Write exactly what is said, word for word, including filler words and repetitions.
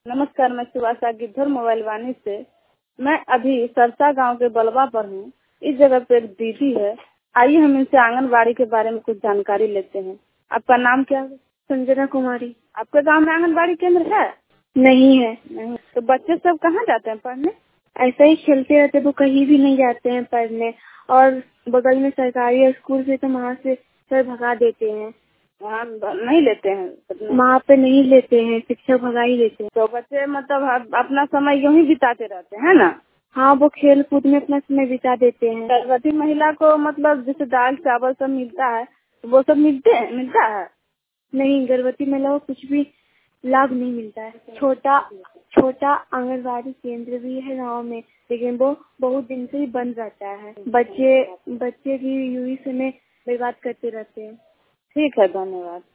नमस्कार, मैं सुभाषा गिद्धर मोबाइल वाणी से। मैं अभी सरसा गांव के बलवा पर हूँ। इस जगह पे एक दीदी है। आइए हम इनसे आंगनबाड़ी के बारे में कुछ जानकारी लेते हैं। आपका नाम क्या है? संजना कुमारी। आपके गांव में आंगनबाड़ी केंद्र है? नहीं है। नहीं। तो बच्चे सब कहाँ जाते हैं पढ़ने? ऐसा ही खेलते रहते, वो कहीं भी नहीं जाते हैं पढ़ने। और बगल में सरकारी स्कूल से तो वहाँ से सर भगा देते हैं। वहाँ नहीं लेते हैं? वहाँ पे नहीं लेते हैं, शिक्षक भगा ही देते हैं। तो बच्चे मतलब अपना समय यूँ ही बिताते रहते हैं ना? हाँ, वो खेल कूद में अपना समय बिता देते हैं। गर्भवती महिला को मतलब जैसे दाल चावल सब मिलता है, वो सब मिलते हैं मिलता है? नहीं, गर्भवती महिला को कुछ भी लाभ नहीं मिलता है। छोटा छोटा आंगनबाड़ी केंद्र भी है गांव में, लेकिन वो बहुत दिन से ही बंद रहता है। बच्चे बच्चे भी यूं ही समय बर्बाद करते रहते हैं। ठीक है, धन्यवाद।